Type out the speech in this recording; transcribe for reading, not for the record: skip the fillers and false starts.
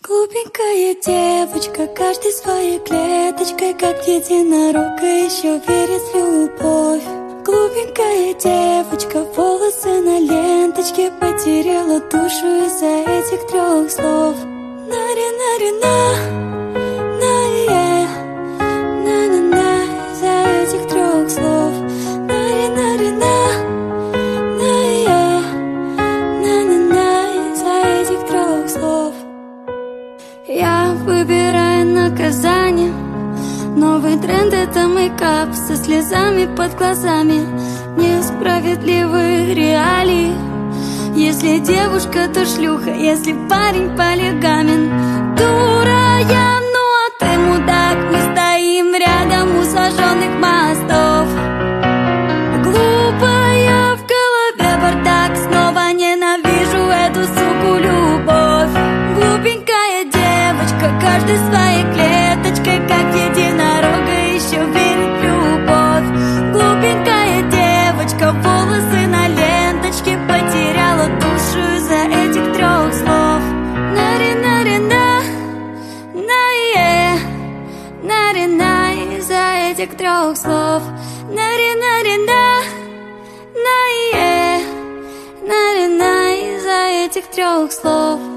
Глупенькая девочка, каждой своей клеточкой, как единорог, еще верит в любовь. Глупенькая девочка, волосы на ленточке, потеряла душу из-за этих трех слов. Нари-нари-на, на-е, на-на-на, из-за этих трех слов. Нари-нари-на, на-е, на-на-на, из-за этих трех слов. Я выбираю наказание. Новый тренд — это мейкап со слезами под глазами. Несправедливые реалии. Если девушка, то шлюха, если парень — полигамен. Дура я, ну а ты мудак. Мы стоим рядом у сожженных мостов. Глупая в голове бардак. Снова ненавижу эту суку любовь. Глупенькая девочка, каждой своей клеточкой, как единорога, еще верит в любовь. Глупенькая девочка, волосы на ленточке, потеряла душу из-за этих трех слов. Нари-нари-на, на-е, нари-на, из-за этих трех слов. Нари-нари-на, на-е, нари-на, из-за этих трех слов.